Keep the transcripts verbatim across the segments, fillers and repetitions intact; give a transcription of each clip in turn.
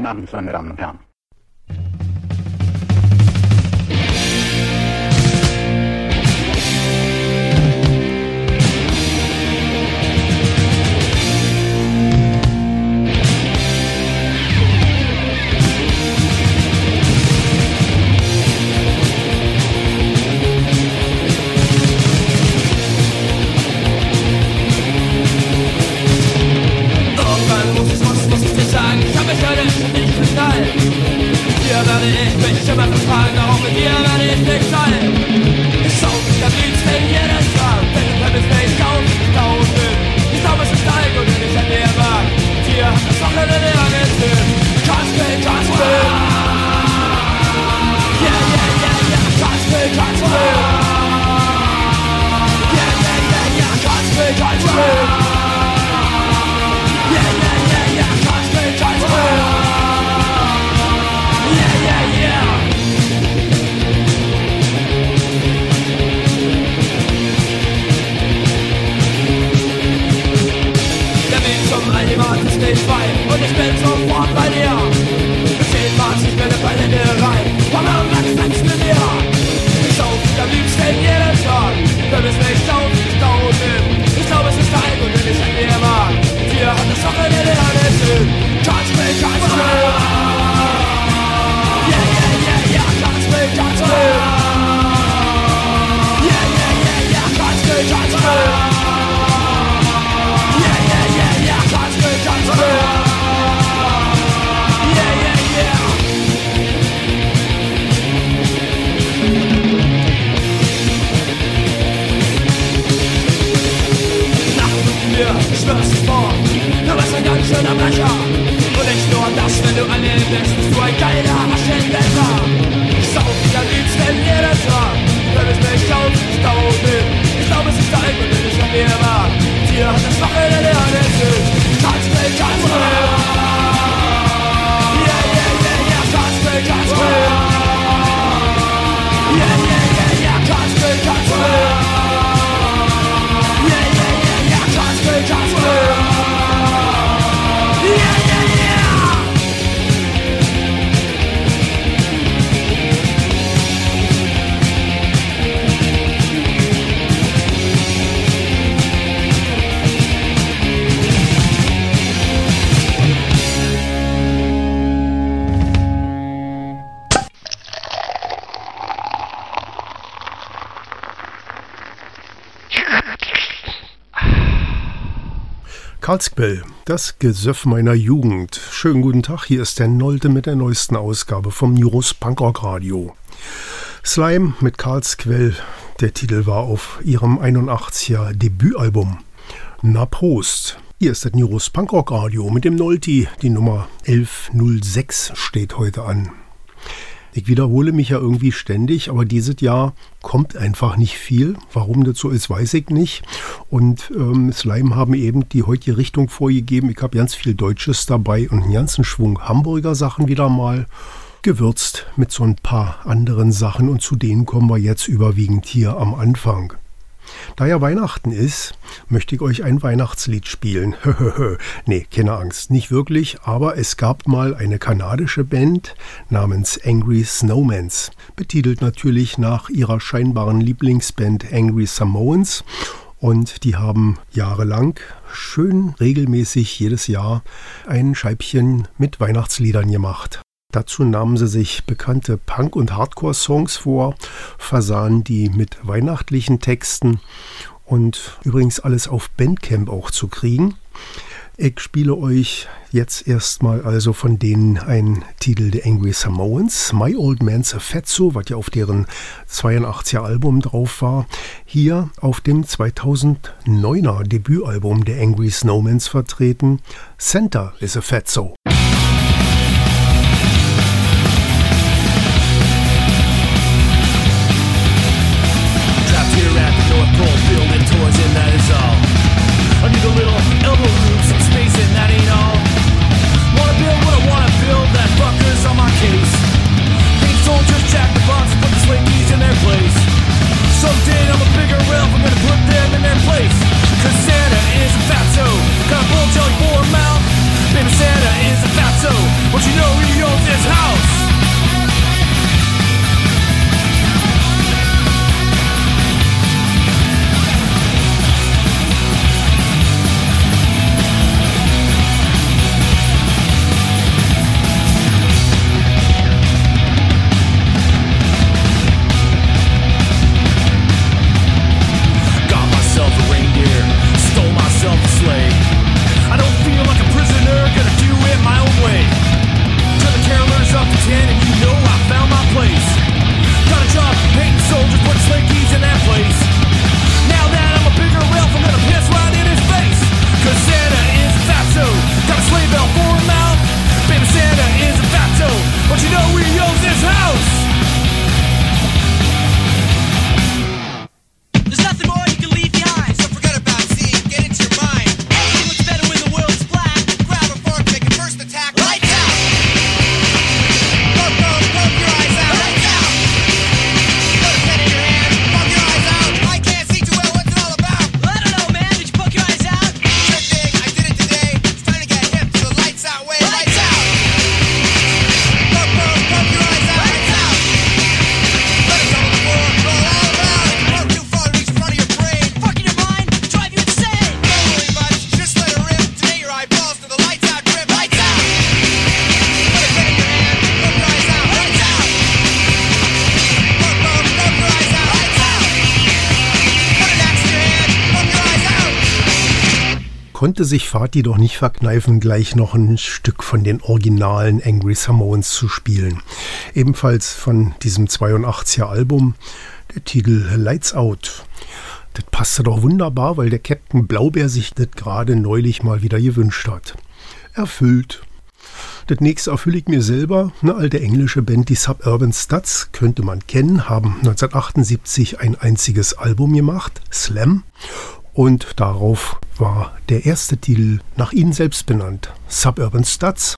Abend, meine Damen und Herren. Karlsquell, das Gesöff meiner Jugend. Schönen guten Tag, hier ist der Nolte mit der neuesten Ausgabe vom Neuros Punkrock Radio. Slime mit Karlsquell, der Titel war auf ihrem einundachtziger Debütalbum. Na Prost! Hier ist das Neuros Punkrock Radio mit dem Nolti, die Nummer elf null sechs steht heute an. Ich wiederhole mich ja irgendwie ständig, aber dieses Jahr kommt einfach nicht viel. Warum das so ist, weiß ich nicht. Und ähm, Slime haben eben die heutige Richtung vorgegeben. Ich habe ganz viel Deutsches dabei und einen ganzen Schwung Hamburger Sachen wieder mal gewürzt mit so ein paar anderen Sachen. Und zu denen kommen wir jetzt überwiegend hier am Anfang. Da ja Weihnachten ist, möchte ich euch ein Weihnachtslied spielen. Nee, keine Angst, nicht wirklich, aber es gab mal eine kanadische Band namens Angry Snowmans, betitelt natürlich nach ihrer scheinbaren Lieblingsband Angry Samoans. Und die haben jahrelang schön regelmäßig jedes Jahr ein Scheibchen mit Weihnachtsliedern gemacht. Dazu nahmen sie sich bekannte Punk- und Hardcore-Songs vor, versahen die mit weihnachtlichen Texten und übrigens alles auf Bandcamp auch zu kriegen. Ich spiele euch jetzt erstmal also von denen einen Titel der Angry Samoans, My Old Man's a Fatso, was ja auf deren zweiundachtziger Album drauf war, hier auf dem zweitausenddeuner Debütalbum der Angry Snowmans vertreten, Santa is a Fatso. Building toys and that is all. I need a little elbow room, some space and that ain't all. Wanna build what I wanna build, that fucker's on my case. Paint soldiers, jack the box, put the slinkies in their place. Someday I'm a bigger elf, I'm gonna put them in their place. Cause Santa is a fatso, got a bulge on your mouth. Baby Santa is a But you know he owns this house. I don't feel like a prisoner, gonna do it my own way. Turn the carolers up to ten and you know I found my place. Got a job painting soldiers, putting slinkies in that place. Now that I'm a bigger elf, I'm gonna piss right in his face. Cause Santa is a fatso, got a sleigh bell for a mouth. Baby Santa is a fatso, but you know he owns this house. There's nothing more you can leave behind, so forget about seeing, get into your mind. Everything looks better when the world's black. Grab a fork, make a first attack. Lights out! Poke, poke, poke your eyes out. Lights out! Put a pen in your hand, poke your eyes out. I can't see too well, what's it all about? I don't know, man, did you poke your eyes out? Good thing, I did it today. It's time to get hip to the lights out way. Lights out! Poke, poke, poke your eyes out. Lights out! Let it go on the floor, roll all around. Poke too far, reach in front of your brain. Fucking your mind, drive you insane. Don't worry much, just let it rip. Today your eyeballs to the lights out grip. Lights out! Put a pen in your hand, poke your eyes out. Lights out! Poke, poke, poke your eyes out. Lights out! Put an axe in your hand, poke your eyes out. Konnte sich Fatih doch nicht verkneifen, gleich noch ein Stück von den originalen Angry Samoans zu spielen. Ebenfalls von diesem zweiundachtziger Album, der Titel Lights Out. Das passte doch wunderbar, weil der Captain Blaubeer sich das gerade neulich mal wieder gewünscht hat. Erfüllt. Das nächste erfülle ich mir selber. Eine alte englische Band, die Suburban Studs, könnte man kennen, haben neunzehnhundertachtundsiebzig ein einziges Album gemacht, Slam. Und darauf war der erste Titel nach ihnen selbst benannt, Suburban Studs.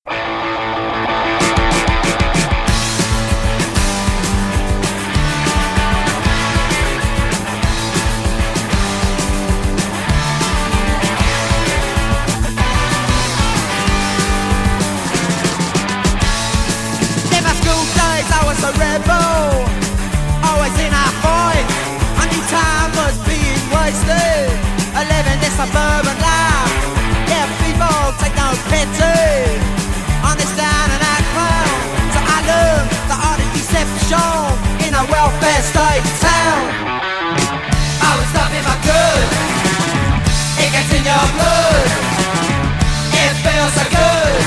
In my school days I was a rebel, always in a fight. I knew time was being wasted, I live in this suburban life. Yeah, people take no pity on this down and out clown. So I learned the art of deception in a welfare state town. I was stuff if I could, it gets in your blood, it feels so good.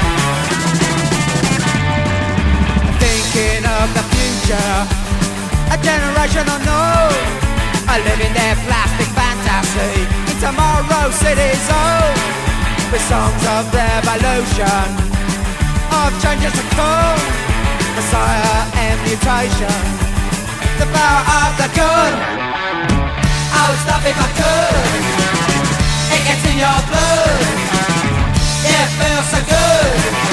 Thinking of the future, a generation unknown. I live in their plastic fantasy in tomorrow's city's own. With songs of revolution, of changes to come, Messiah and mutation, the power of the good. I would stop if I could, it gets in your blood, it feels so good.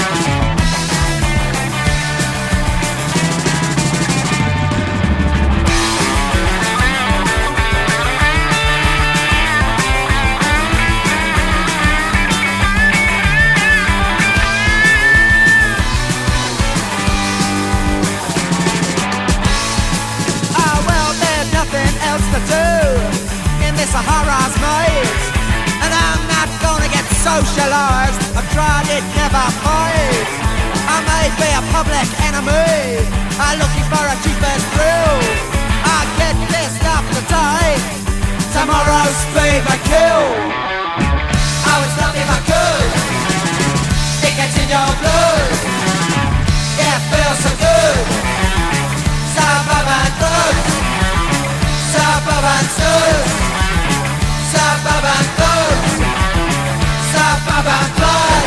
To do in this Sahara's maze, and I'm not gonna get socialized. I've tried it, never paid. I may be a public enemy, I'm looking for a cheapest thrill. I get this stuff today, tomorrow's speed my kill. I would stop if I could, it gets in your blood, yeah, it feels so good. Suburban thugs, Suburban thugs, suburban thugs, suburban blood.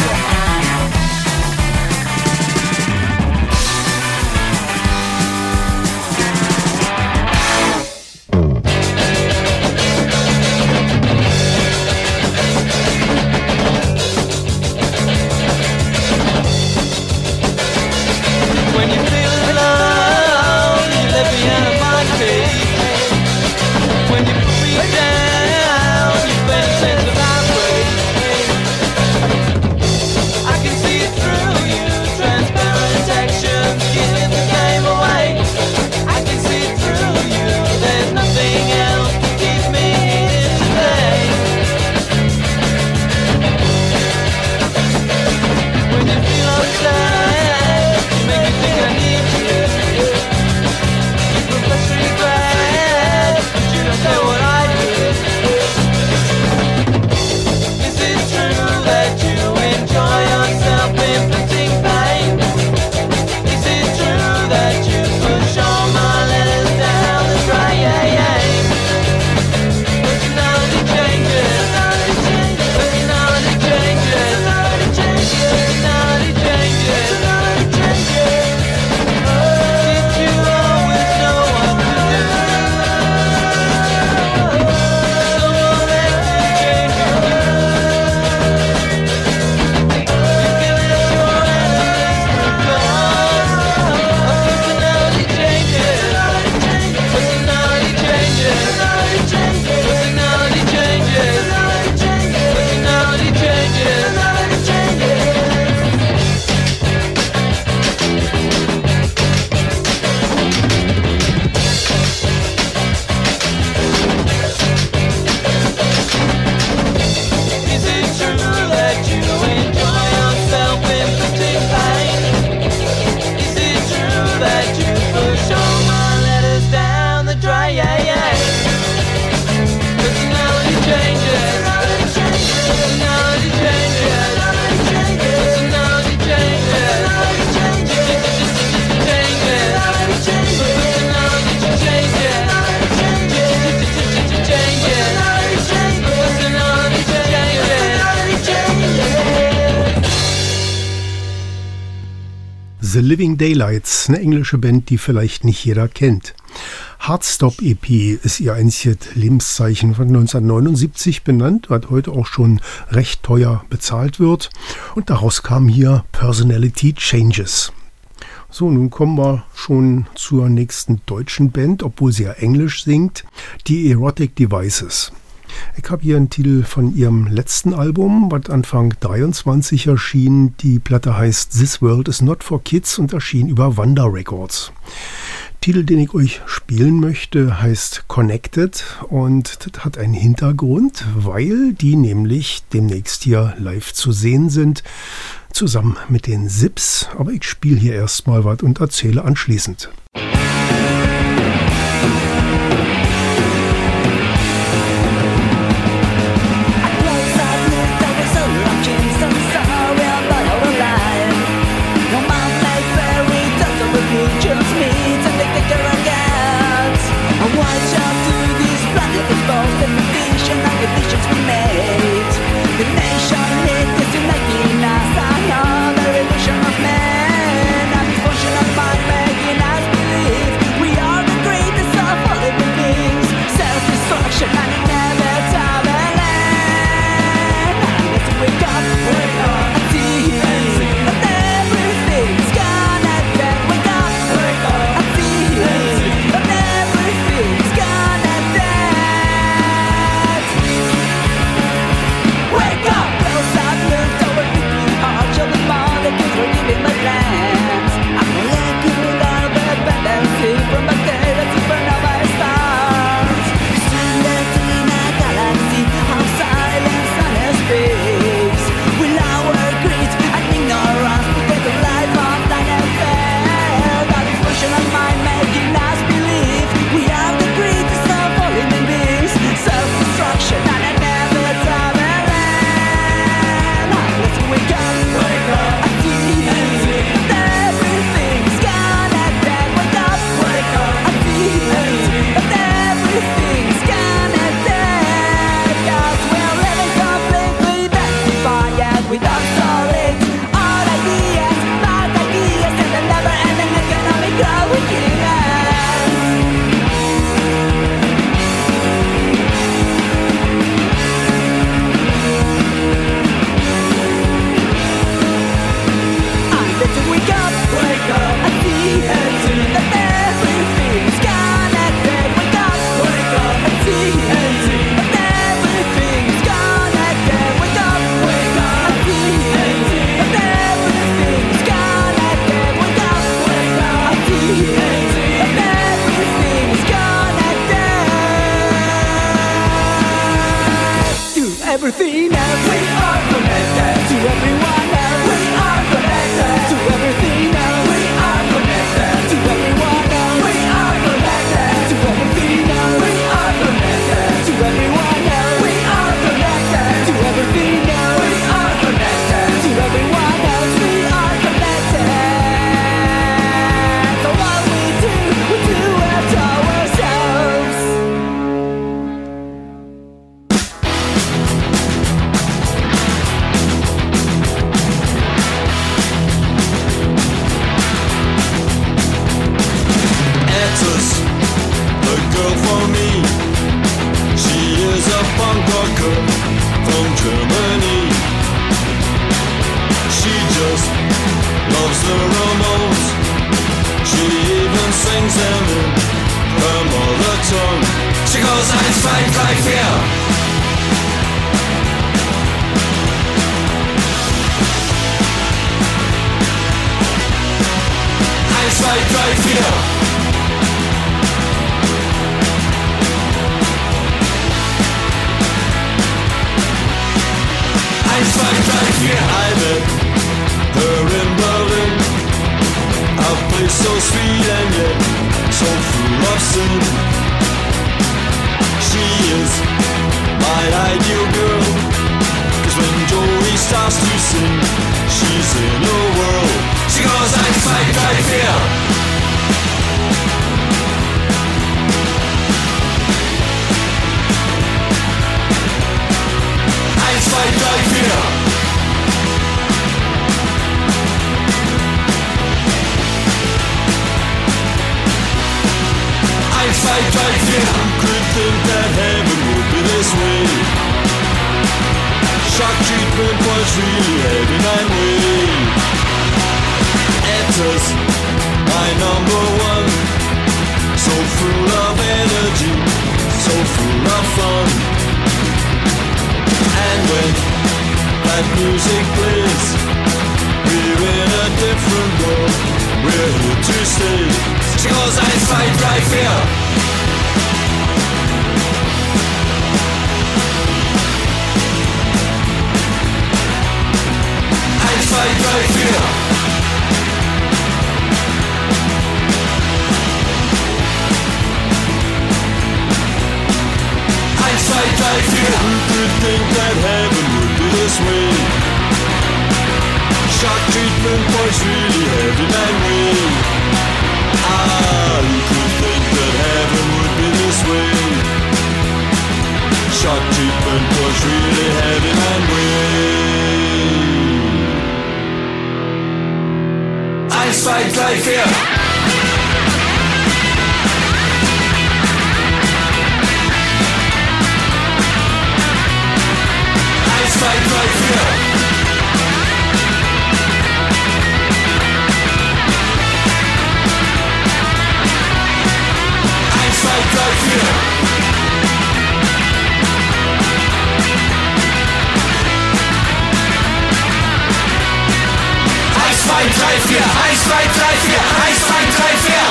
The Living Daylights, eine englische Band, die vielleicht nicht jeder kennt. Heartstop E P ist ihr einziges Lebenszeichen von neunzehnhundertneunundsiebzig benannt, was heute auch schon recht teuer bezahlt wird. Und daraus kam hier Personality Changes. So, nun kommen wir schon zur nächsten deutschen Band, obwohl sie ja Englisch singt, die Erotic Devices. Ich habe hier einen Titel von ihrem letzten Album, was Anfang dreiundzwanzig erschien. Die Platte heißt This World is Not for Kids und erschien über Wanda Records. Titel, den ich euch spielen möchte, heißt Connected und das hat einen Hintergrund, weil die nämlich demnächst hier live zu sehen sind, zusammen mit den Zips. Aber ich spiele hier erstmal was und erzähle anschließend. zwei, drei, vier. Who could think that heaven would be this way? Shock treatment was really heavy nine way. Enters my number one, so full of energy, so full of fun. And when that music plays, we're in a different world, we're here to stay. She goes, eins, zwei, drei, vier. eins, zwei, drei, vier. eins, zwei, drei, vier. Who could think that heaven would be this way? Shock treatment was really heavy man way. Ah, who could think that heaven would be this way? Shock treatment was really heavy man way. eins, zwei, drei, vier. eins, zwei, drei, vier. eins, zwei, drei, vier. eins, zwei, drei, vier. eins, zwei, drei, vier. eins, zwei, drei, vier.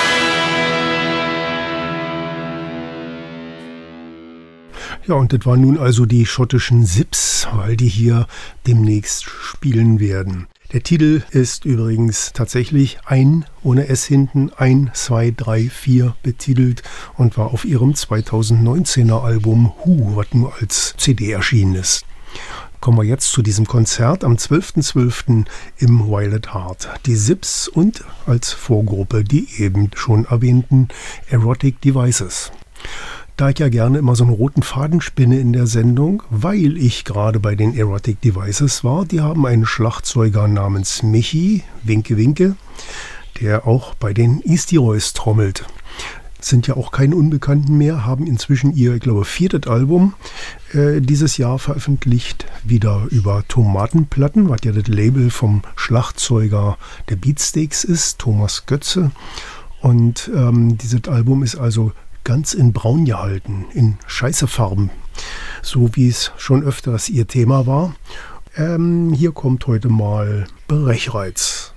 Ja, und das waren nun also die schottischen Zips, weil die hier demnächst spielen werden. Der Titel ist übrigens tatsächlich ein, ohne S hinten, eins, zwei, drei, vier betitelt und war auf ihrem zweitausendneunzehner Album Who, was nur als C D erschienen ist. Kommen wir jetzt zu diesem Konzert am zwölften zwölften im Violet Heart. Die Zips und als Vorgruppe die eben schon erwähnten Erotic Devices. Da ich ja gerne immer so einen roten Faden spinne in der Sendung, weil ich gerade bei den Erotic Devices war, die haben einen Schlagzeuger namens Michi, Winke Winke, der auch bei den Eastie Royce trommelt. Sind ja auch keine Unbekannten mehr, haben inzwischen ihr, ich glaube, viertes Album äh, dieses Jahr veröffentlicht, wieder über Tomatenplatten, was ja das Label vom Schlagzeuger der Beatsteaks ist, Thomas Götze. Und ähm, dieses Album ist also ganz in Braun gehalten, in Scheißefarben, so wie es schon öfters ihr Thema war. Ähm, hier kommt heute mal Brechreiz.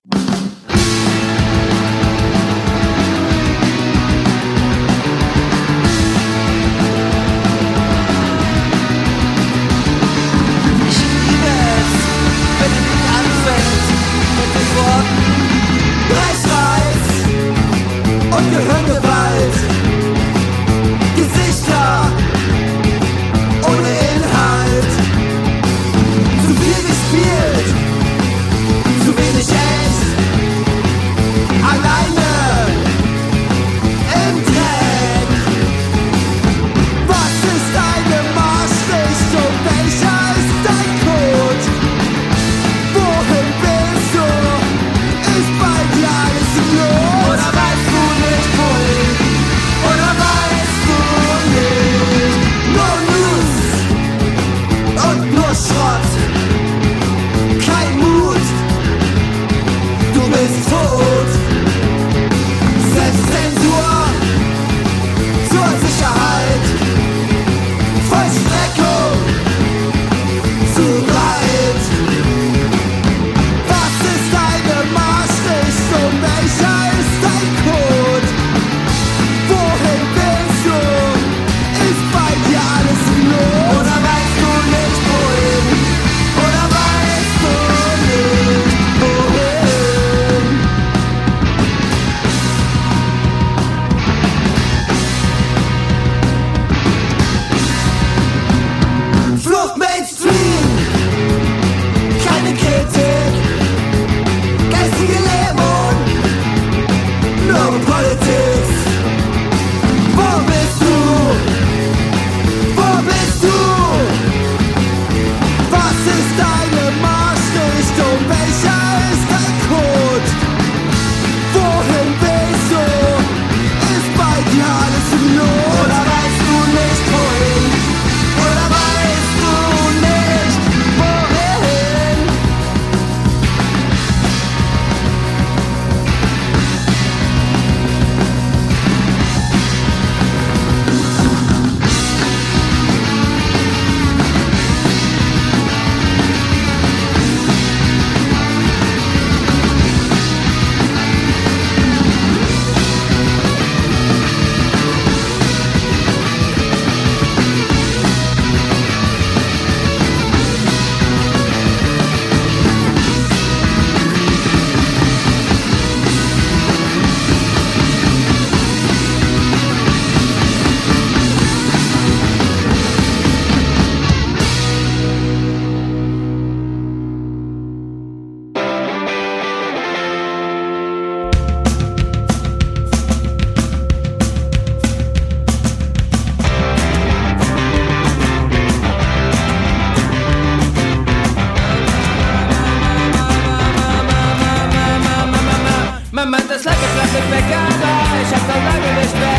Ich liebe es, wenn es nicht anfängt mit den Worten Brechreiz und Gehirngewalt. Gesichter ohne Inhalt. Zu viel gespielt, zu wenig echt. Man meint es like a plastic bag, aber ich hab da lange nicht weg.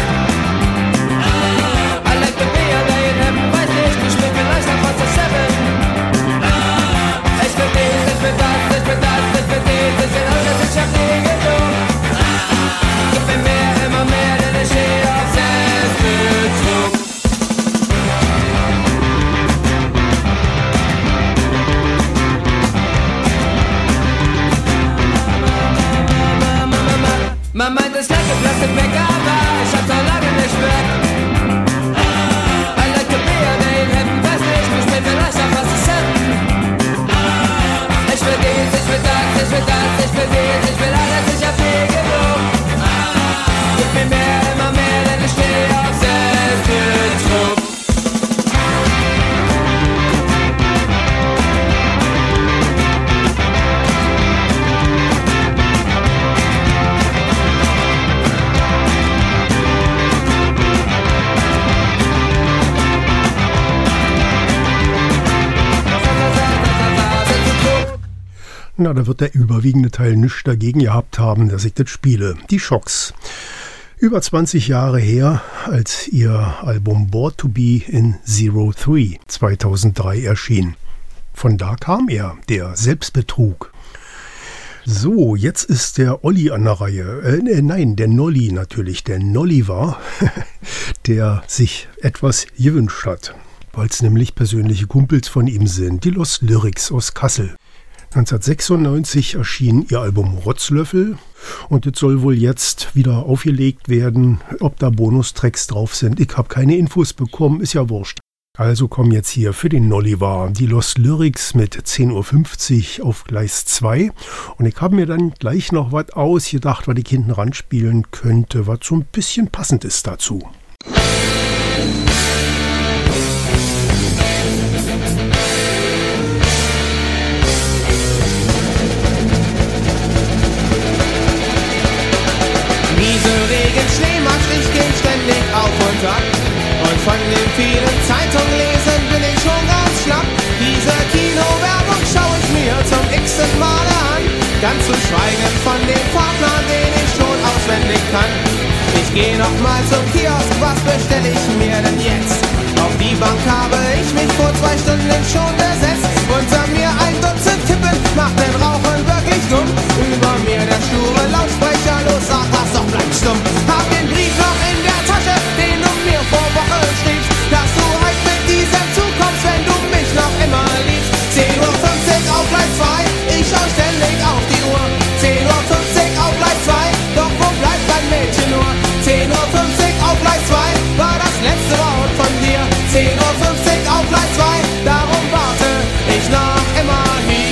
I like the beer, day in heaven, weiß nicht, ich bin vielleicht noch fast seven. Ich will dies, ich will das, ich will das, ich will dies, ich will alles, ich hab nie genug. Gib mir mehr, immer mehr, denn ich stehe auf Selbstbetrug. Man meint es like a plastic bag, aber ich hab da lange nicht weg. I like the beer, day in heaven, weiß nicht, ich bin vielleicht noch fast seven. Ich will dies, ich will das, ich will das, ich will dies, ich will alles, ich hab nie genug. Gib mir mehr, immer mehr, denn ich stehe auf Selbstbetrug. Na, da wird der überwiegende Teil nichts dagegen gehabt haben, dass ich das spiele. Die Shocks. Über zwanzig Jahre her, als ihr Album Born to Be in Zero Three zweitausenddrei erschien. Von da kam er, der Selbstbetrug. So, jetzt ist der Olli an der Reihe. Äh, nein, der Nolli natürlich. Der Nolli war, der sich etwas gewünscht hat. Weil es nämlich persönliche Kumpels von ihm sind. Die Lost Lyrics aus Kassel. neunzehnhundertsechsundneunzig erschien ihr Album Rotzlöffel und es soll wohl jetzt wieder aufgelegt werden. Ob da Bonustracks drauf sind, ich habe keine Infos bekommen, ist ja wurscht. Also kommen jetzt hier für den Nollivar die Lost Lyrics mit zehn Uhr fünfzig auf Gleis zwei und ich habe mir dann gleich noch was ausgedacht, was ich hinten ran spielen könnte, was so ein bisschen passend ist dazu. Regen, Schneematsch, ich geh ständig auf und ab. Und von den vielen Zeitunglesen bin ich schon ganz schlapp. Diese Kinowerbung schau ich mir zum x-ten Male an. Ganz zu schweigen von dem Fahrplan, den ich schon auswendig kann. Ich geh noch mal zum Kiosk, was bestell ich mir denn jetzt? Auf die Bank habe ich mich vor zwei Stunden schon gesetzt. Unter mir ein Dutzend Kippen, macht den Rauchen wirklich dumm. Über mir der sture Lautsprecher, los, sag was, doch bleib stumm. Hab den Brief noch in der Tasche, den du mir vor Wochen schriebst, dass du halt mit diesem Zug kommst, wenn du mich noch immer liebst. zehn Uhr fünfzig auf Gleis zwei, ich schau ständig auf die Uhr. zehn Uhr fünfzig auf Gleis zwei, doch wo bleibt dein Mädchen nur? zehn Uhr fünfzig auf Gleis zwei, war das letzte Wort von dir. zehn Uhr fünfzig auf Gleis zwei, darum warte ich noch immer hier.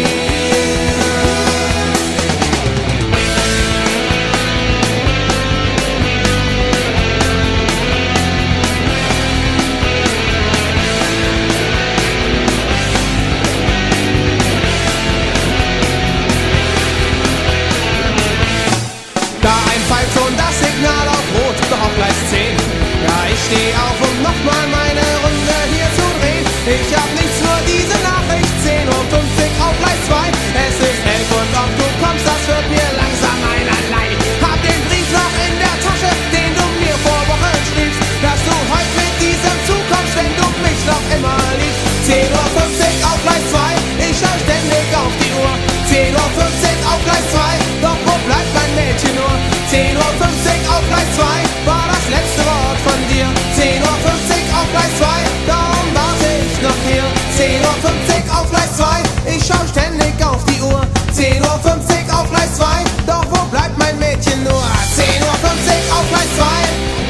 Da ein Pfeifton das Signal auf Rot, doch auf Gleis zehn. Ja, ich steh auf, um nochmal meine Runde hier zu drehen. Ich hab nichts, nur diese Nachricht, zehn Uhr fünfzig auf Gleis zwei. Es ist elf und ob du kommst, das wird mir langsam einerlei. Hab den Brief noch in der Tasche, den du mir vor Wochen schriebst, dass du heute mit diesem Zug kommst, wenn du mich noch immer liebst. zehn Uhr fünfzig auf Gleis zwei, ich schau ständig auf die Uhr. zehn Uhr fünfzig auf Gleis zwei, doch wo bleibt mein Mädchen nur? zehn Uhr fünfzig auf Gleis zwei, war das letzte Wort von dir. zehn Uhr fünfzig auf Gleis zwei, darum warte ich noch hier. zehn Uhr fünfzig auf Gleis zwei, ich schau ständig auf die Uhr. zehn Uhr fünfzig auf Gleis zwei, doch wo bleibt mein Mädchen nur? zehn Uhr fünfzig auf Gleis zwei,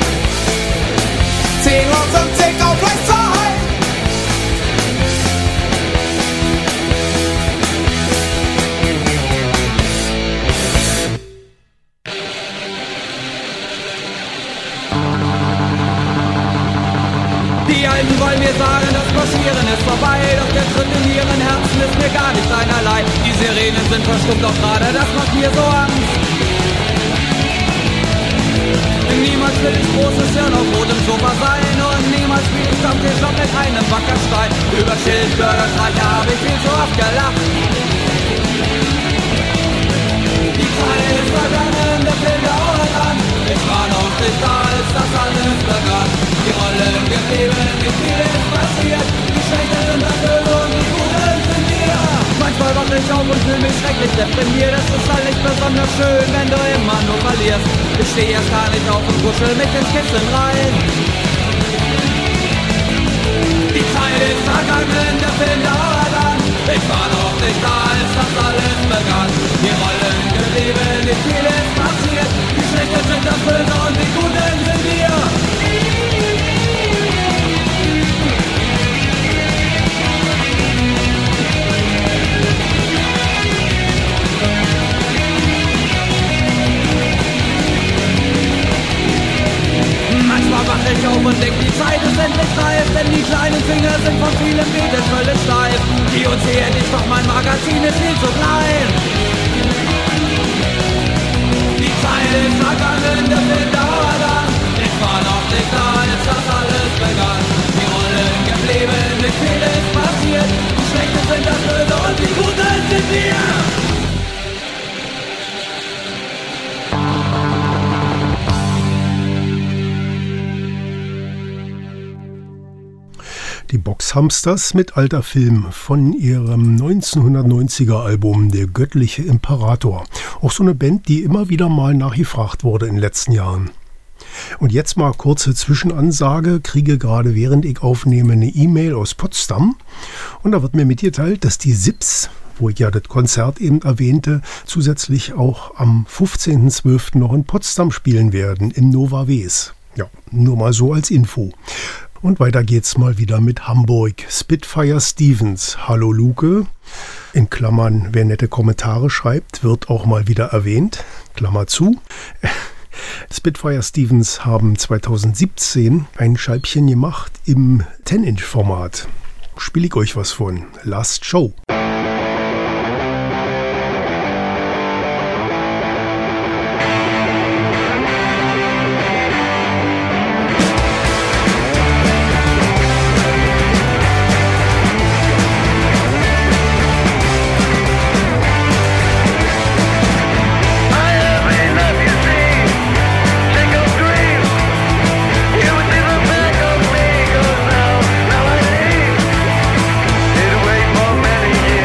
zehn Uhr fünfzig auf Gleis zwei. Die Alten wollen mir sagen, das Marschieren ist vorbei, doch der Tritt in ihren Herzen ist mir gar nicht einerlei. Die Sirenen sind verstummt, doch gerade das macht mir so Angst. Niemals will ich großes Hirn auf rotem Sofa sein und niemals spiel ich Stammtisch auf mit einem Wackerstein. Über Schildbürgerstreiche habe ich viel zu oft gelacht. Die Zeit ist vorbei. schön, wenn du immer nur verlierst. Ich steh erst gar nicht auf und kuschel mit den Skizzen rein. Die Zeit ist vergangen, der Film dauert an. Ich war noch nicht da, als das alles begann. Die Rollen geblieben, nicht viel ist passiert. Die Schlechten sind das Böse und die Guten sind wir. Manchmal wach ich auf und denk, die Zeit ist endlich reif, denn die kleinen Finger sind von vielen Beten völlig steif. Die und sie hätte ich doch, mein Magazin ist viel zu klein. Die Zeit ist vergangen, der Film dauert an. Ich war noch nicht da, als das alles begann. Die Rollen geblieben, nicht viel ist passiert. Die Schlechten sind das Böse und die Guten sind wir. Die Boxhamsters mit Alter Film von ihrem neunzehnhundertneunziger Album Der göttliche Imperator. Auch so eine Band, die immer wieder mal nachgefragt wurde in den letzten Jahren. Und jetzt mal kurze Zwischenansage. Kriege gerade während ich aufnehme eine E-Mail aus Potsdam. Und da wird mir mitgeteilt, dass die Sips, wo ich ja das Konzert eben erwähnte, zusätzlich auch am fünfzehnten zwölften noch in Potsdam spielen werden, im Nova Wes. Ja, nur mal so als Info. Und weiter geht's mal wieder mit Hamburg. Spitfire Stevens. Hallo Luke. In Klammern, wer nette Kommentare schreibt, wird auch mal wieder erwähnt. Klammer zu. Spitfire Stevens haben zweitausendsiebzehn ein Scheibchen gemacht im zehn Inch Format. Spiele ich euch was von. Last Show. Wait for many years.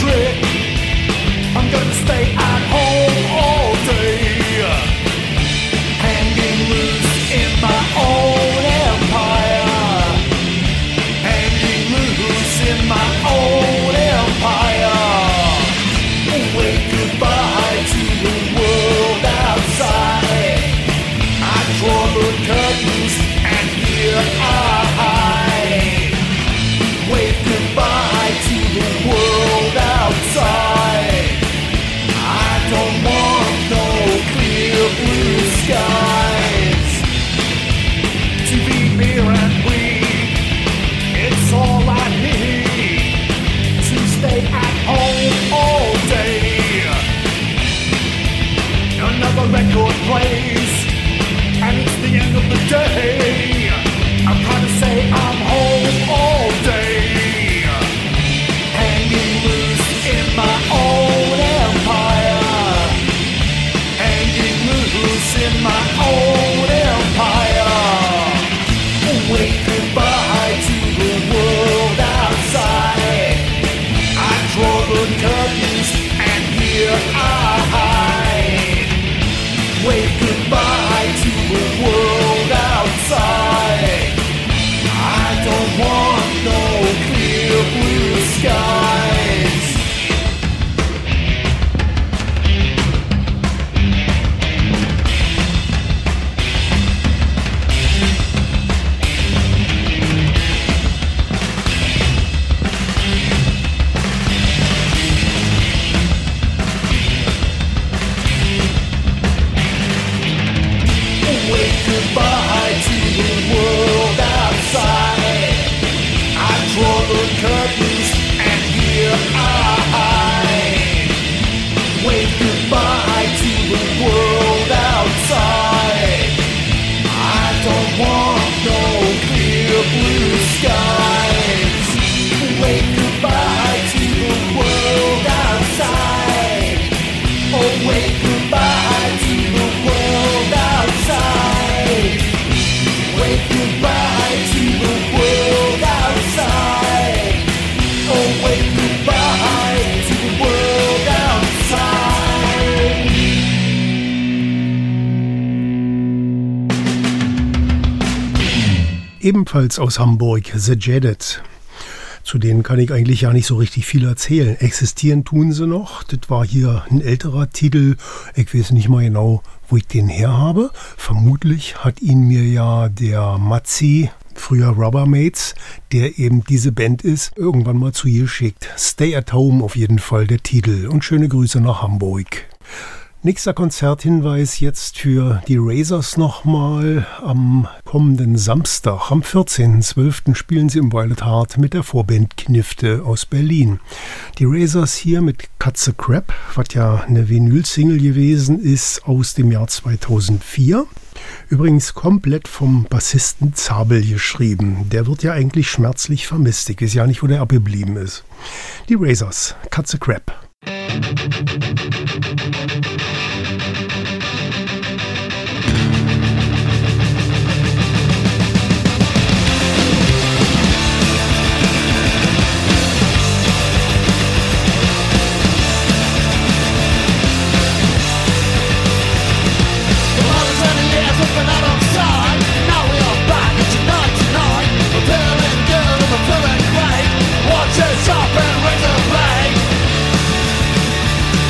trick. I'm gonna stay at home all day, hanging loose in my own empire, hanging loose in my own empire. Wave goodbye to the world outside. I draw the curtains and here I hide. Wave goodbye to the world outside. I don't want no clear blue skies. To be near and weak, it's all I need. To stay at home all day. Another record plays, and it's the end of the day. I'm trying to say I'm home all day, hanging loose in my own empire, hanging loose in my own empire. Wave goodbye to the world outside. I draw the curtains and here I hide. Wave goodbye to the world outside. I don't want no clear blue skies. Wave goodbye to the world outside. I draw the curtains and here I hide. Wave goodbye to the world outside. I don't want no clear blue skies. Wave goodbye to the world outside. Oh, wave goodbye to the world outside. Wave goodbye to the world outside. Oh, wave goodbye to the world outside. Ebenfalls aus Hamburg, The Jaded. Zu denen kann ich eigentlich ja nicht so richtig viel erzählen. Existieren tun sie noch. Das war hier ein älterer Titel. Ich weiß nicht mal genau, wo ich den her habe. Vermutlich hat ihn mir ja der Matzi, früher Rubbermates, der eben diese Band ist, irgendwann mal zu ihr geschickt. Stay at Home auf jeden Fall der Titel. Und schöne Grüße nach Hamburg. Nächster Konzerthinweis jetzt für die Razors nochmal. Am kommenden Samstag, am vierzehnten zwölften spielen sie im Violet Heart mit der Vorband Knifte aus Berlin. Die Razors hier mit Cut the Crap, was ja eine Vinyl-Single gewesen ist aus dem Jahr zweitausendvier. Übrigens komplett vom Bassisten Zabel geschrieben. Der wird ja eigentlich schmerzlich vermisst. Ich weiß ja nicht, wo der abgeblieben ist. Die Razors, Cut the Crap. Watch it, stop and raise a flag.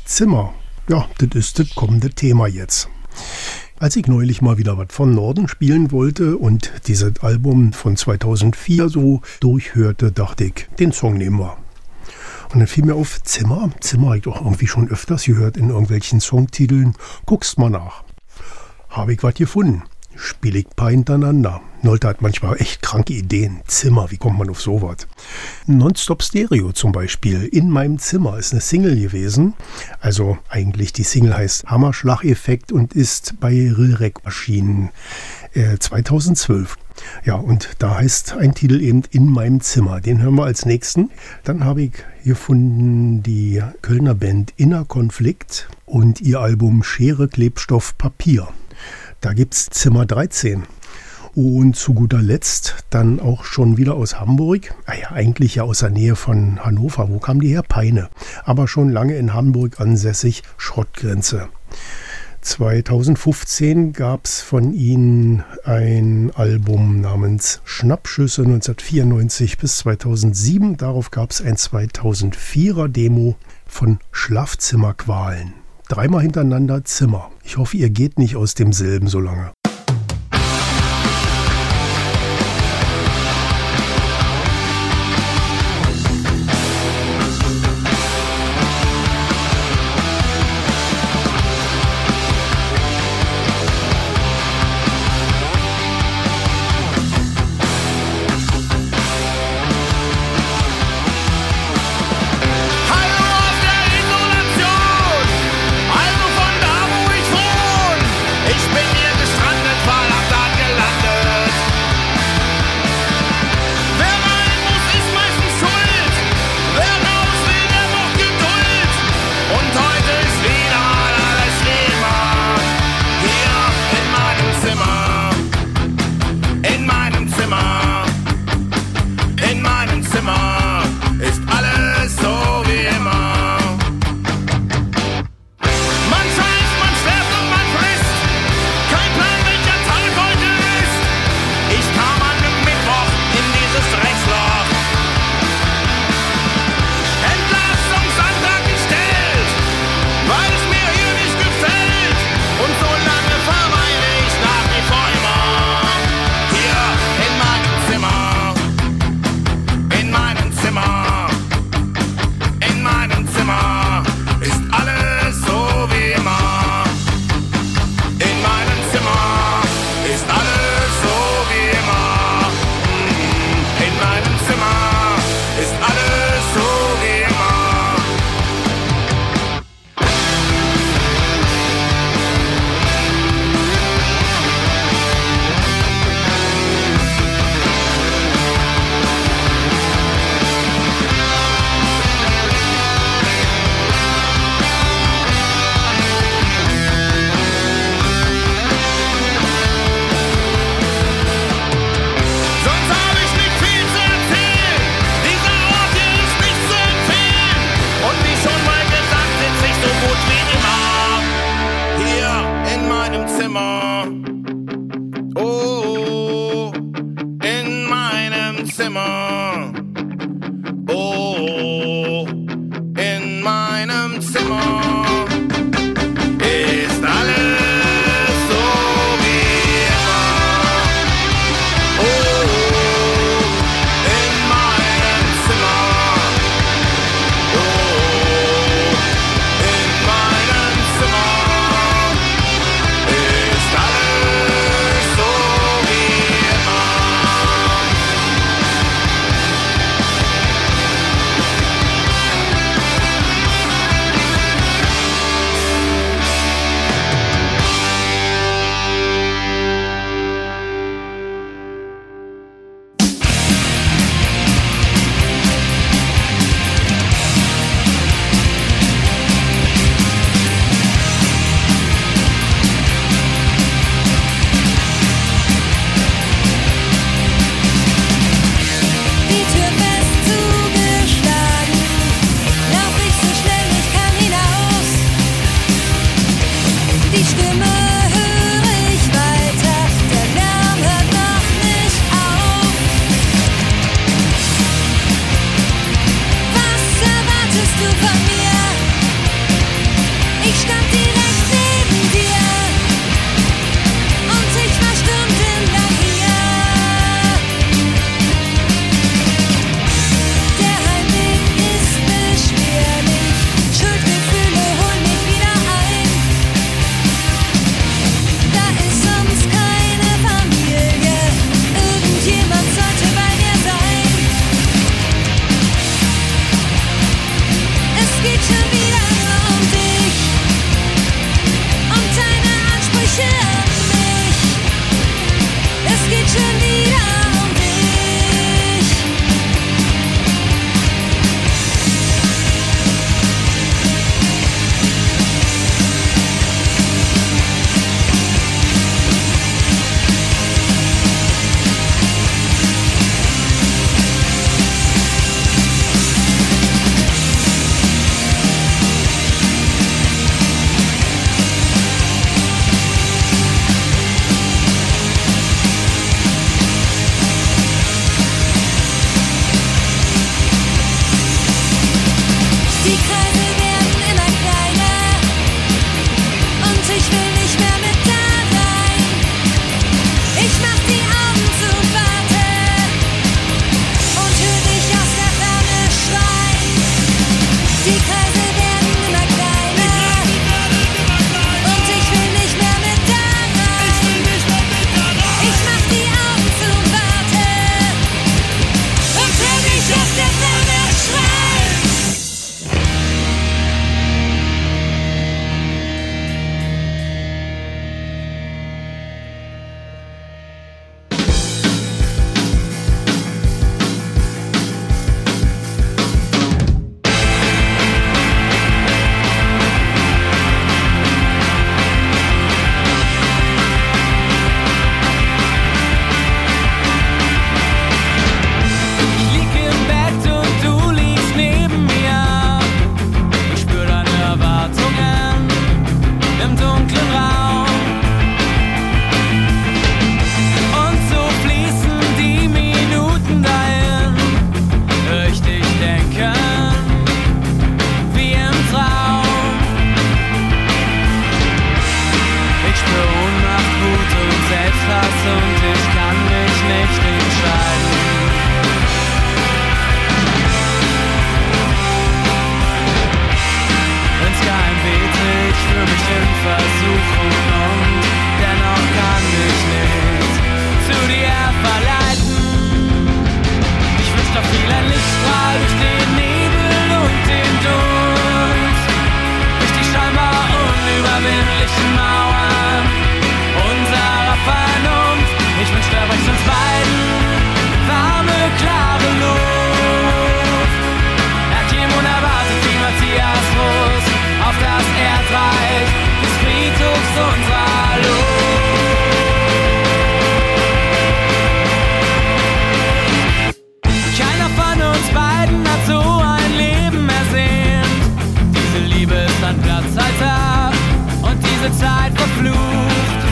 Zimmer. Ja, das ist das kommende Thema jetzt. Als ich neulich mal wieder was von Norden spielen wollte und dieses Album von zweitausendvier so durchhörte, dachte ich, den Song nehmen wir. Und dann fiel mir auf, Zimmer, Zimmer habe ich doch irgendwie schon öfters gehört in irgendwelchen Songtiteln. Guckst mal nach. Habe ich was gefunden. Spiele ich ein paar hintereinander. Nolte hat manchmal echt kranke Ideen. Zimmer, wie kommt man auf sowas? Nonstop Stereo zum Beispiel. In meinem Zimmer ist eine Single gewesen. Also eigentlich die Single heißt Hammerschlag-Effekt und ist bei Rilrec erschienen. Äh, zweitausendzwölf. Ja, und da heißt ein Titel eben In meinem Zimmer. Den hören wir als nächsten. Dann habe ich gefunden die Kölner Band Inner Konflikt und ihr Album Schere, Klebstoff, Papier. Da gibt's Zimmer dreizehn. Und zu guter Letzt dann auch schon wieder aus Hamburg. Ah ja, eigentlich ja aus der Nähe von Hannover. Wo kam die her? Peine. Aber schon lange in Hamburg ansässig, Schrottgrenze. zweitausendfünfzehn gab's von ihnen ein Album namens Schnappschüsse neunzehnhundertvierundneunzig bis zweitausendsieben. Darauf gab's ein zweitausendvierer Demo von Schlafzimmerqualen. Dreimal hintereinander Zimmer. Ich hoffe, ihr geht nicht aus demselben so lange. Versuchung und dennoch kann ich nicht zu dir verleiten. Ich wünsch doch viel ein Lichtstrahl durch den Nebel und den Dunst, durch die scheinbar unüberwindlichen Mauern unserer Vernunft. Ich wünsch, der bräuchte uns beiden warme, klare Luft. Erklimmen erwartet wie Matthias Russ auf das Erdreich des Friedhofs unserer Luft. Keiner von uns beiden hat so ein Leben ersehnt. Diese Liebe ist ein Platzhalter und diese Zeit verflucht.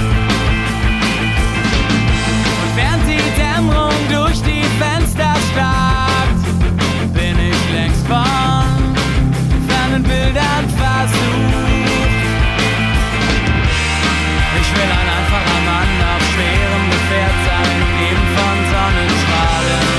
Und während die Dämmerung durch die Fenster starrt, bin ich längst von fernen Bildern versucht. Ich will ein einfacher Mann auf schwerem Gefährt sein, umgeben von Sonnenstrahlen.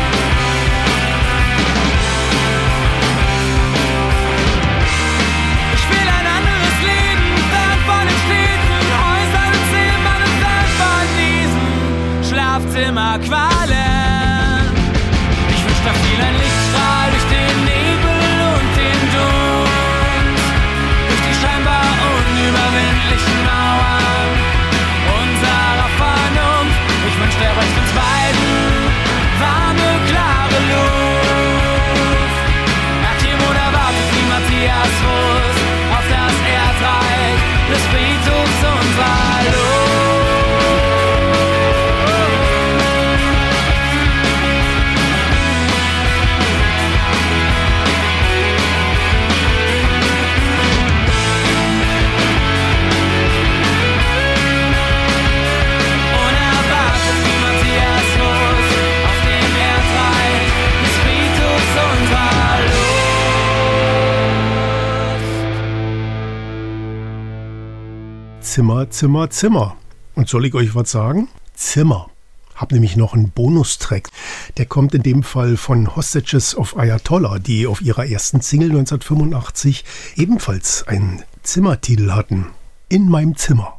Ich will ein anderes Leben, fern von den Städten, Häusern und Zimmern, fern von diesen Schlafzimmerqualen. Ich wünsch doch viel ein Lichtstrahl durch den Nebel und den Dunst, durch die scheinbar unüberwindlichen Mauern unserer Vernunft. Ich wünsch, der bräuchte uns beiden warme, klare Luft. Erklimmen erwartet wie Matthias Russ auf das Erdreich des Friedhofs unserer Luft. Zimmer, Zimmer, Zimmer. Und soll ich euch was sagen? Zimmer. Hab nämlich noch einen Bonustrack. Der kommt in dem Fall von Hostages of Ayatollah, die auf ihrer ersten Single neunzehnhundertfünfundachtzig ebenfalls einen Zimmertitel hatten. In meinem Zimmer.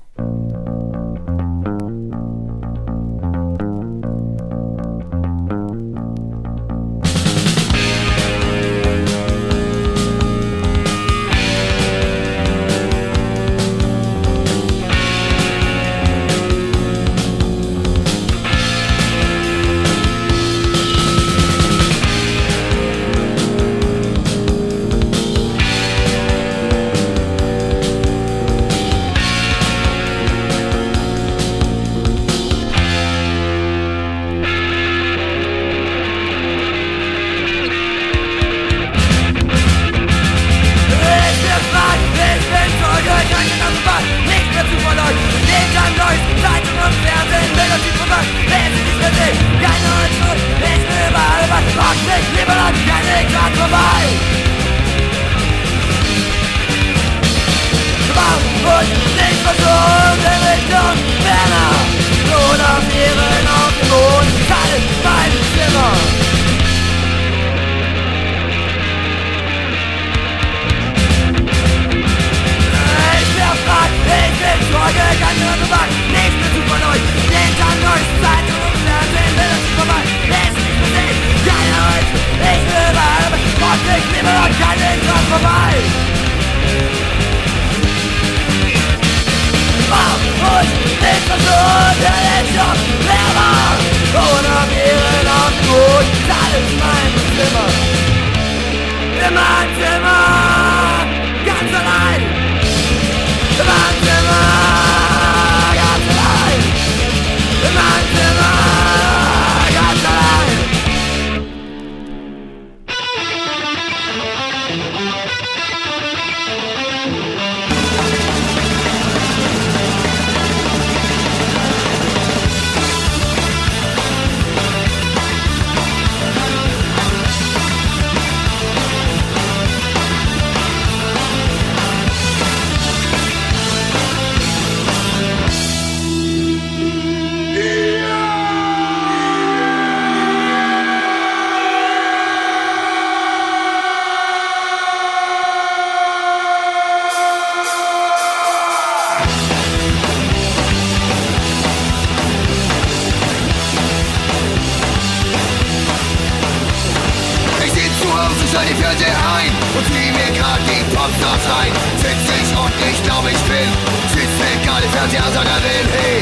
ist dort rein, sitz ich und ich glaub ich bin Südfleckale Fernsehersagerin, hey.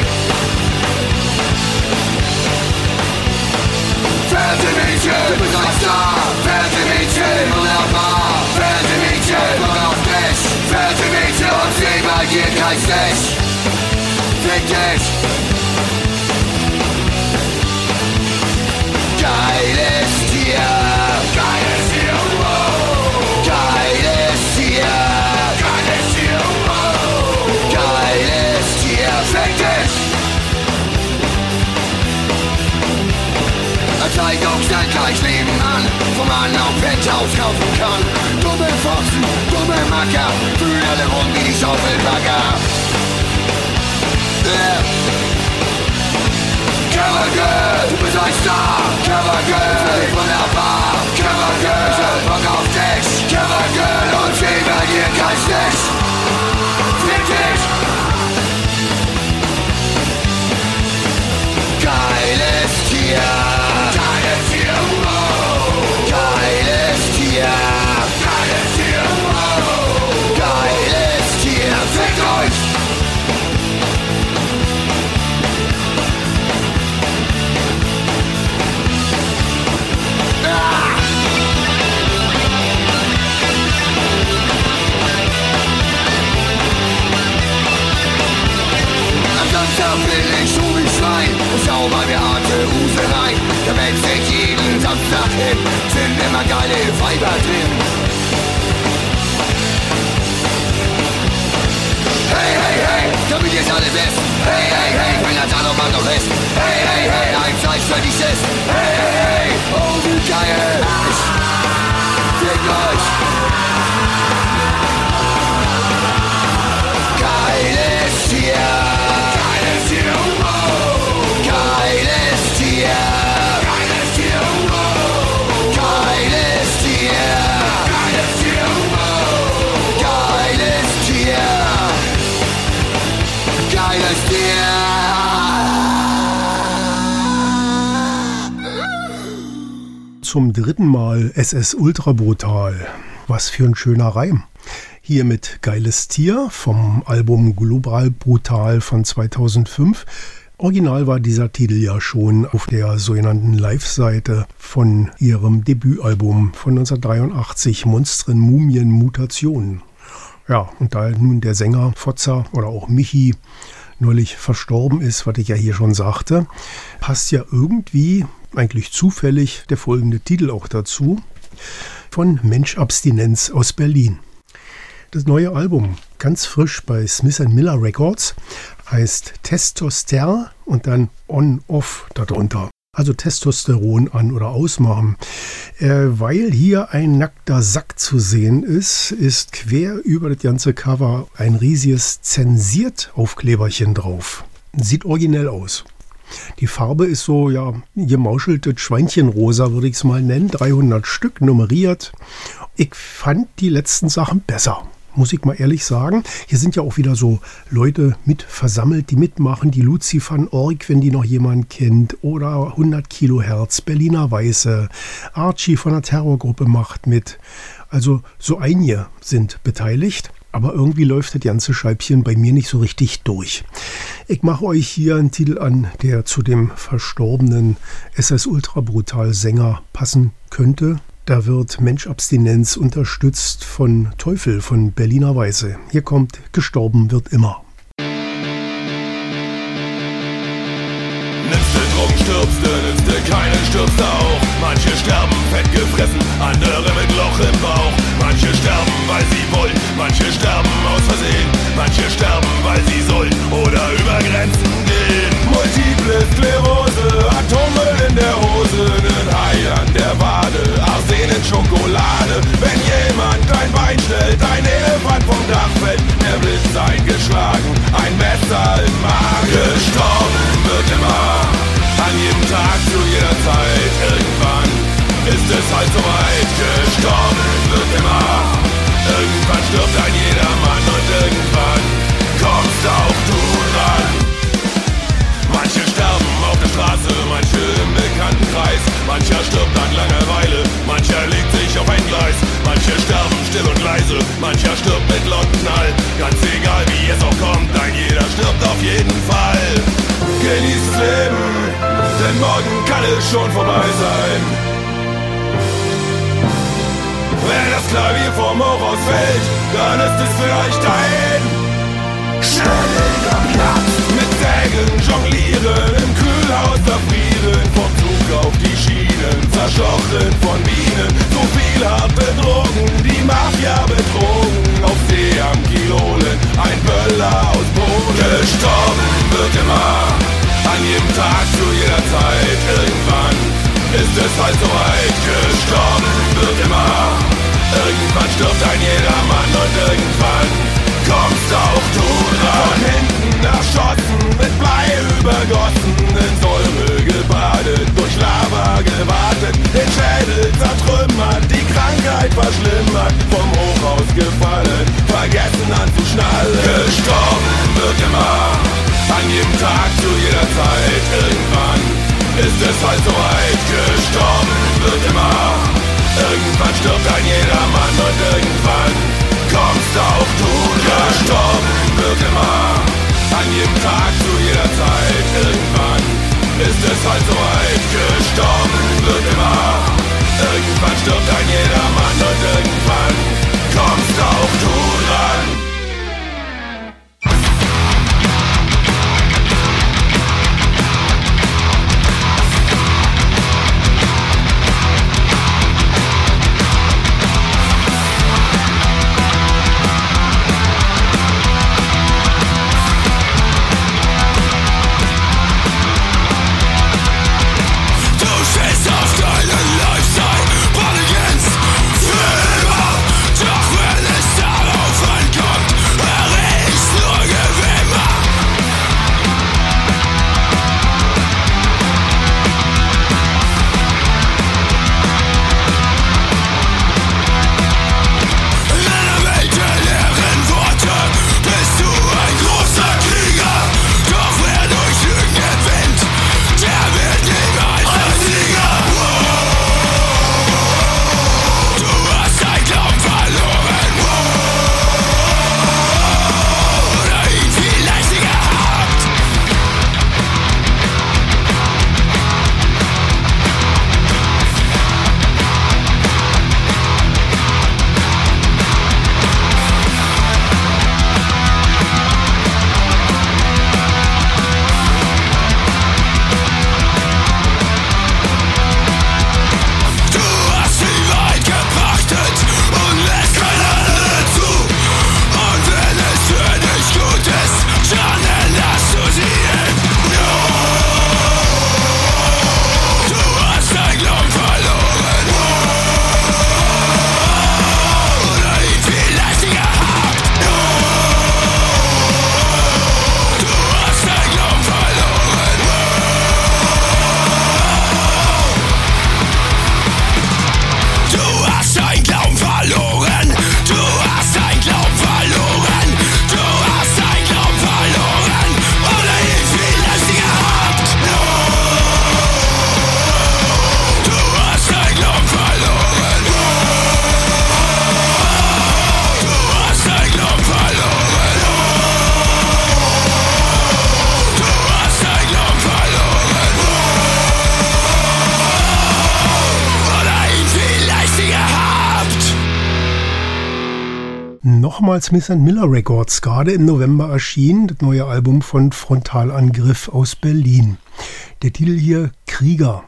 Fernsehmädchen, du bist ein Star. Fernsehmädchen, wunderbar. Fernsehmädchen, Bock auf dich. Fernsehmädchen, und seh bei dir kein Stich. Fick dich. Geiles Tier. Geiles Tier, wow. Geiles Tier. Geiles Tier, wow. Geiles Tier, fick dich. Zeitung stellt gleich nebenan, wo man auch Penthouse kaufen kann. Dumme Fotzen, dumme Macker, fühlen alle rum wie die Schaufelbagger. Yeah. Cover Girl, du bist ein Star. Cover Girl, wunderbar. Cover Girl, ich hab Bock auf dich. Cover Girl, und seh bei dir kein Stich. Fick dich. Geiles Tier. Geiles Tier, wow. Geiles Tier. Geiles Tier, wow. Geiles Tier, fickt euch. Ah. Am Samstag bin ich so wie Schwein und schau bei mir harte Huse rein. Da wälzt sich jeden Samstag hin, sind immer geile Weiber drin. Hey, hey, hey, damit ihr's alle wisst. Hey, hey, hey, wenn das alle mal noch ist. Hey, hey, hey, ein Fleisch für die Schiss. Hey, hey, hey, oh wie geil. Ich fick euch. Geiles Tier. Geiles Tier, wow. Geiles Tier. Geiles Tier, wow. Geiles Tier. Geiles Tier, wow. Geiles Tier. Geiles Tier. Zum dritten Mal S S Ultra Brutal. Was für ein schöner Reim. Hier mit Geiles Tier vom Album Global Brutal von zweitausendfünf. Original war dieser Titel ja schon auf der sogenannten Live-Seite von ihrem Debütalbum von neunzehnhundertdreiundachtzig, Monstren, Mumien, Mutationen. Ja, und da nun der Sänger Fotzer oder auch Michi neulich verstorben ist, was ich ja hier schon sagte, passt ja irgendwie, eigentlich zufällig, der folgende Titel auch dazu, von Mensch Abstinenz aus Berlin. Das neue Album, ganz frisch bei Smith and Miller Records, heißt Testoster und dann On-Off darunter. Also Testosteron an- oder ausmachen. Äh, weil hier ein nackter Sack zu sehen ist, ist quer über das ganze Cover ein riesiges Zensiert-Aufkleberchen drauf. Sieht originell aus. Die Farbe ist so, ja, gemauscheltes Schweinchenrosa, würde ich es mal nennen. dreihundert Stück, nummeriert. Ich fand die letzten Sachen besser, muss ich mal ehrlich sagen. Hier sind ja auch wieder so Leute mit versammelt, die mitmachen. Die Luzi van Org, wenn die noch jemand kennt. Oder hundert Kilohertz, Berliner Weiße. Archie von der Terrorgruppe macht mit. Also so einige sind beteiligt. Aber irgendwie läuft das ganze Scheibchen bei mir nicht so richtig durch. Ich mache euch hier einen Titel an, der zu dem verstorbenen S S Ultra Brutal Sänger passen könnte. Da wird Mensch Abstinenz unterstützt von Teufel von Berliner Weiße. Hier kommt Gestorben wird immer. Nimmst du drum, stirbst du, nimmst du keinen, stirbst auch. Manche sterben fett gefressen, andere mit Loch im Bauch. Manche sterben, weil sie wollen, manche sterben aus Versehen. Manche sterben, weil sie sollen oder über Grenzen gehen. Multiple Sklerose, Atome in der Hose, nen Hai an der Wade, Arsen in Schokolade. Wenn jemand ein Bein stellt, ein Elefant vom Dach fällt, der Blitz eingeschlagen, ein Messer im Magen. Gestorben wird immer, an jedem Tag, zu jeder Zeit. Irgendwann ist es halt soweit. Gestorben wird immer, irgendwann stirbt ein jeder schon vorbei sein. Wenn das Klavier vom Hochhaus fällt, dann ist es vielleicht ein ständiger Platz. Mit Sägen jonglieren, im Kühlhaus erfrieren, vom Zug auf die Schienen, zerstochen von Bienen. So viel harte Drogen, die Mafia betrogen, auf See am Kilolen, ein Böller aus Polen. Gestorben wird immer, an jedem Tag, zu jeder Zeit, irgendwann ist es halt so weit. Gestorben wird immer, irgendwann stirbt ein jedermann und irgendwann kommst auch du dran. Von hinten erschossen, mit Blei übergossen, in Säure gebadet, durch Lava gewartet, den Schädel zertrümmert, die Krankheit verschlimmert, vom Hochhaus gefallen, vergessen anzuschnallen. Gestorben wird immer, an jedem Tag, zu jeder Zeit, irgendwann ist es halt so weit. Gestorben wird immer, irgendwann stirbt ein jedermann und irgendwann kommst auch du dran. Gestorben wird immer, an jedem Tag, zu jeder Zeit, irgendwann ist es halt so weit. Gestorben wird immer, irgendwann stirbt ein jedermann und irgendwann kommst auch du dran. Nochmals Smith and Miller Records, gerade im November erschien das neue Album von Frontalangriff aus Berlin. Der Titel hier Krieger.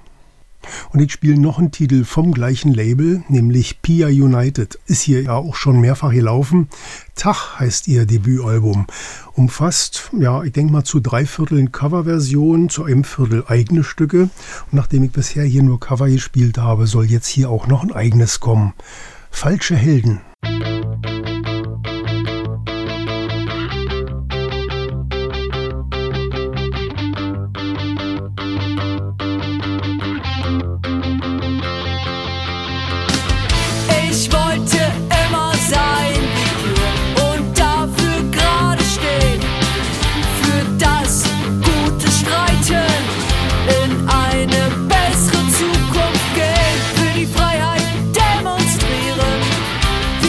Und ich spiele noch einen Titel vom gleichen Label, nämlich Pia United. Ist hier ja auch schon mehrfach gelaufen. Tag heißt ihr Debütalbum. Umfasst, ja, ich denke mal zu drei Vierteln Coverversionen, zu einem Viertel eigene Stücke. Und nachdem ich bisher hier nur Cover gespielt habe, soll jetzt hier auch noch ein eigenes kommen. Falsche Helden. Ich wollte immer sein wie ihr und dafür gerade stehen, für das gute Streiten, in eine bessere Zukunft gehen, für die Freiheit demonstrieren,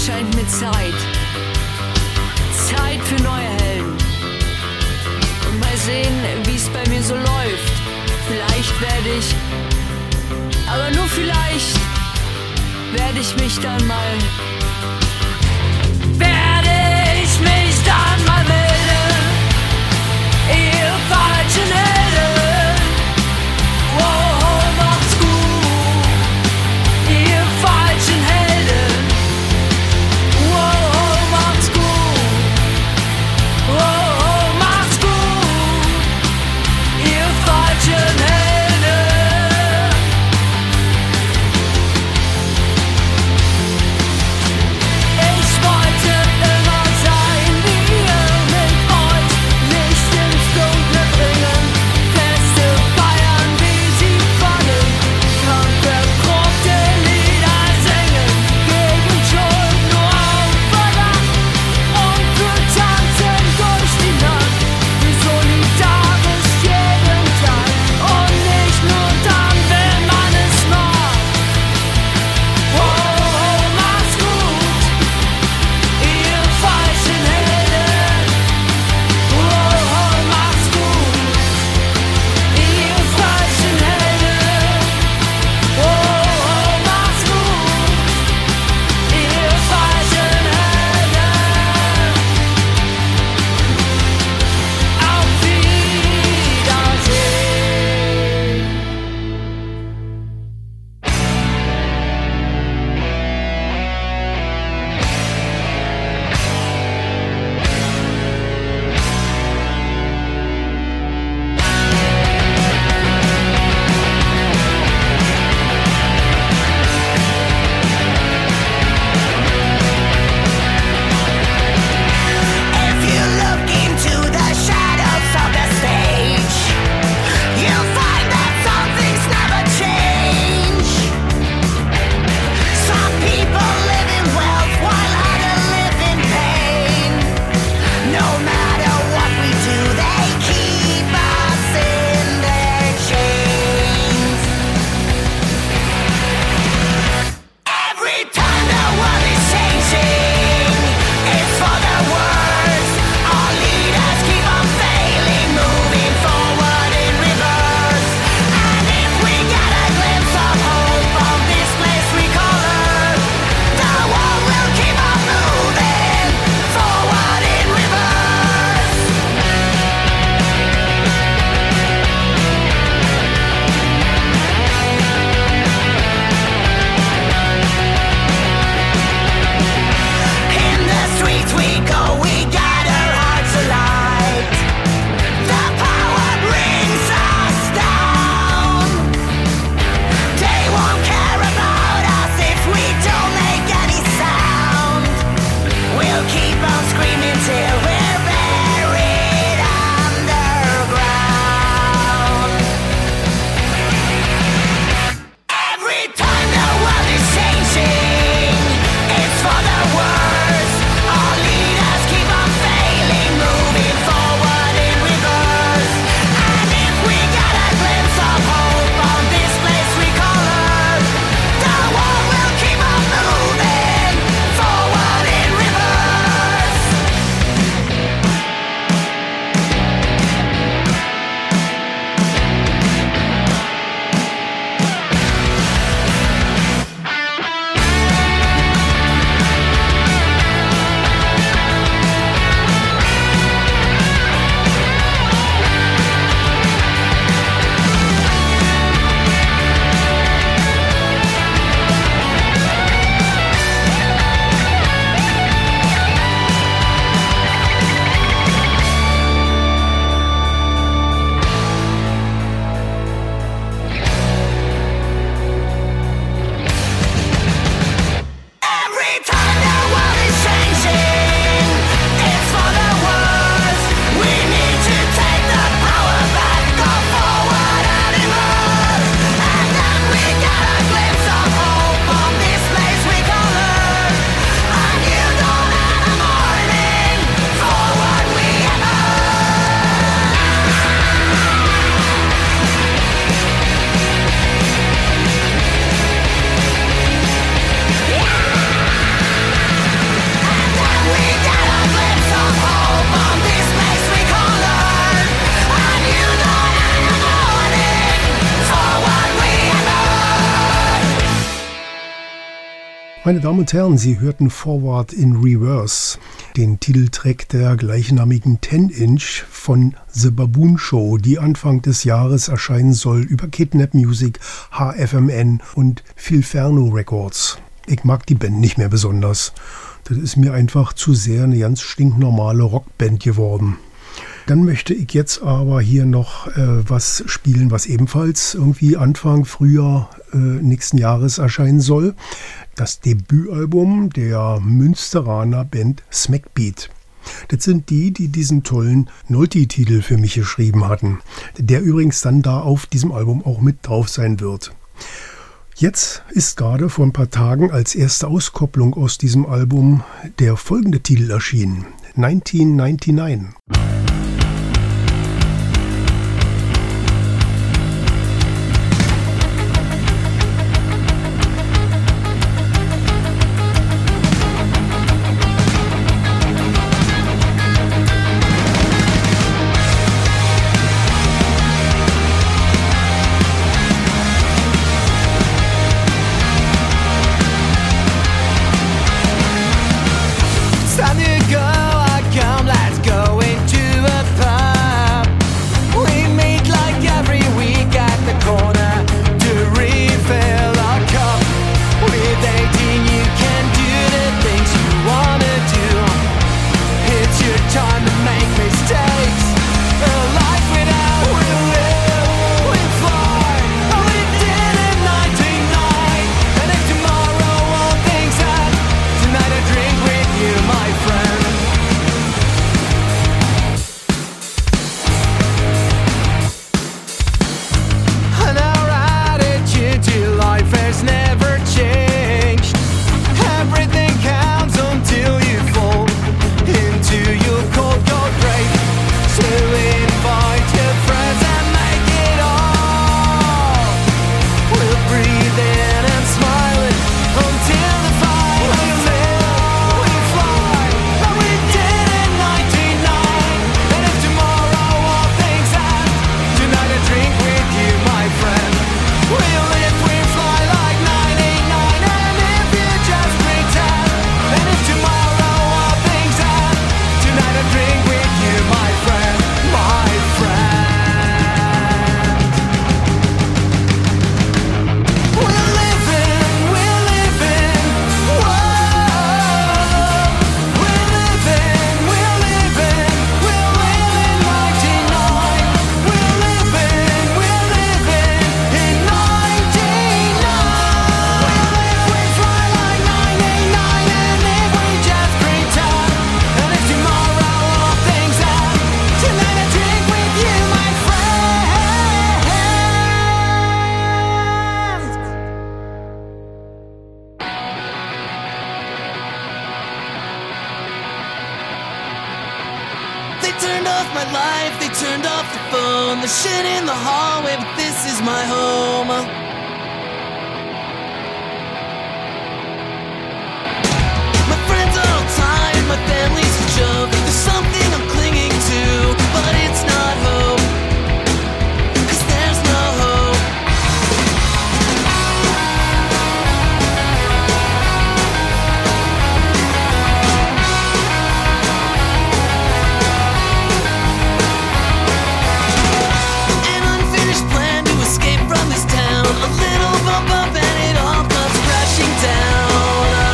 scheint mir Zeit. Zeit für neue Helden. Und mal sehen, wie es bei mir so läuft. Vielleicht werde ich, aber nur vielleicht, werde ich mich dann mal, werde ich mich dann mal melden. Ihr falschen Helden. Wow, macht's gut. Ihr falschen Helden. Wow, macht's gut. Wow, macht's gut. Ihr falschen Helden. Meine Damen und Herren, Sie hörten Forward in Reverse, den Titeltrack der gleichnamigen ten Inch von The Baboon Show, die Anfang des Jahres erscheinen soll über Kidnap Music, H F M N und Filferno Records. Ich mag die Band nicht mehr besonders. Das ist mir einfach zu sehr eine ganz stinknormale Rockband geworden. Dann möchte ich jetzt aber hier noch äh, was spielen, was ebenfalls irgendwie Anfang, Frühjahr äh, nächsten Jahres erscheinen soll. Das Debütalbum der Münsteraner Band Smackbeat. Das sind die, die diesen tollen Nolti-Titel für mich geschrieben hatten, der übrigens dann da auf diesem Album auch mit drauf sein wird. Jetzt ist gerade vor ein paar Tagen als erste Auskopplung aus diesem Album der folgende Titel erschienen, neunzehnhundertneunundneunzig. Time to go, I come, let's go into a pub. We meet like every week at the corner to refill our cup. With eighteen you can do the things you wanna do. It's your time to make mistakes. A life without we live, we fly. Oh, we did it nineteen ninety-nine. And if tomorrow all things end, tonight I drink with you, my friend. And our attitude to life has never changed. Everything counts until you fall into your cold, cold grave. So invite your friends and make it all. We'll breathe in and smile it until the fight. We live, we fly, and we did it nineteen ninety-nine. And if tomorrow all things end, tonight I drink with you, my friend. We live, we fly like ninety-nine. And if you just pretend, and if tomorrow all things end, tonight I drink with you, my friend, my friend. We're living, we're living, whoa. We're living, we're living, we're living ninety-nine. We're living, we're living in ninety-nine. We live, we fly like ninety-nine. And if we just pretend, and if tomorrow all things end, tonight I drink with you, my friend. They turned off my life, they turned off the phone. The shit in the hallway, but this is my home. My friends are all tired, my family's a joke. There's something I'm clinging to, but it's not hope. 'Cause there's no hope. An unfinished plan to escape from this town. A little bump up and it all comes crashing down.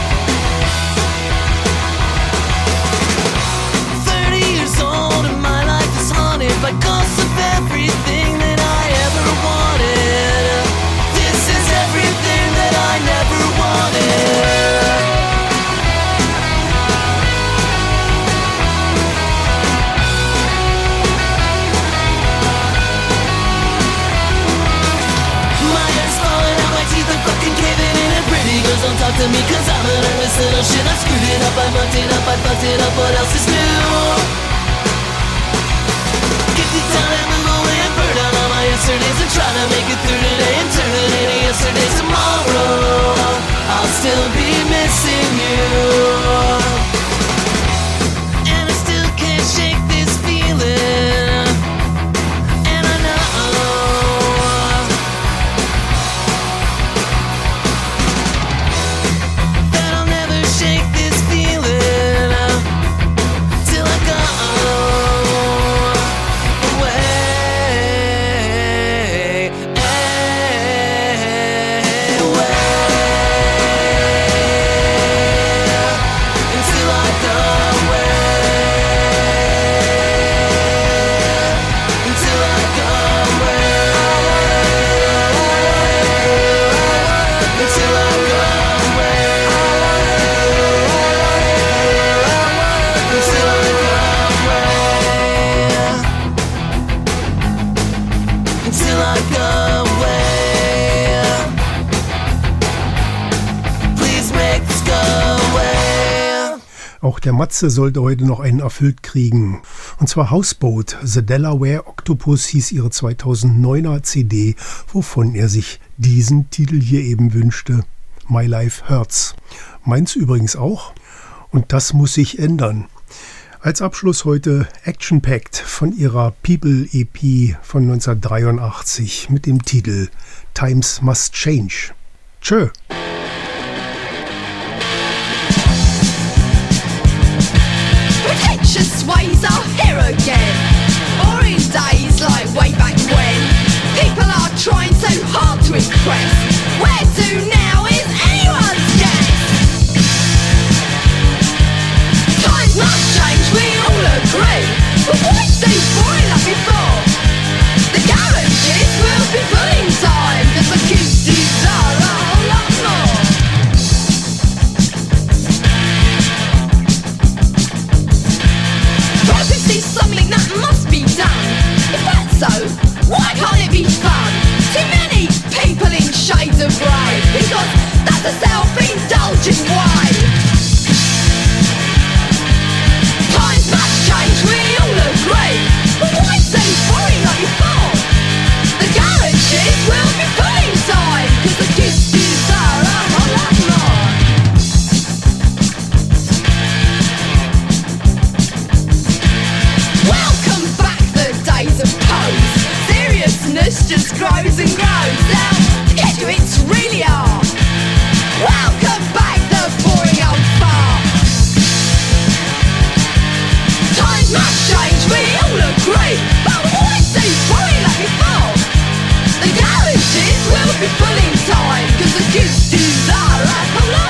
Thirty years old and my life is haunted by ghosts of everything that I ever wanted. This is everything that I never wanted. My hair's falling out, my teeth are fucking caving in, and pretty girls don't talk to me 'cause I'm an earnest little shit. I screwed it up, I mucked it up, I fucked it up, what else is new? Get it down and move away and burn down all my yesterdays and try to make it through today and turn it into yesterday. Tomorrow I'll still be missing you, and I still can't shake this feeling. And I know Auch der Matze sollte heute noch einen erfüllt kriegen. Und zwar Houseboat. The Delaware Octopus hieß ihre zweitausenddeuner C D, wovon er sich diesen Titel hier eben wünschte. My Life Hurts. Meins übrigens auch. Und das muss sich ändern. Als Abschluss heute Action Packed von ihrer People E P von neunzehnhundertdreiundachtzig mit dem Titel Times Must Change. Tschö! Pretentious ways are here again, or in days like way back when. People are trying so hard to impress. Where to now is anyone's guess. Times must change, we all agree, but why so boring like before? The garages will be full in time, cause the kids desire a whole lot more. Privacy's something that must be done. If that's so, why can't it be fun? Too many people in shades of grey, because that's a self-indulgent way. Times must change, we all agree, but why so boring like before? The garages will be full in time, cause the kids desire a whole lot more. Welcome back the days of pose. Seriousness just grows and grows. Now, to get you it's really hard. Welcome back the boring old fart. Times must change, we all agree, but why so boring like before? The garages will be full in time, cause the kids desire a whole lot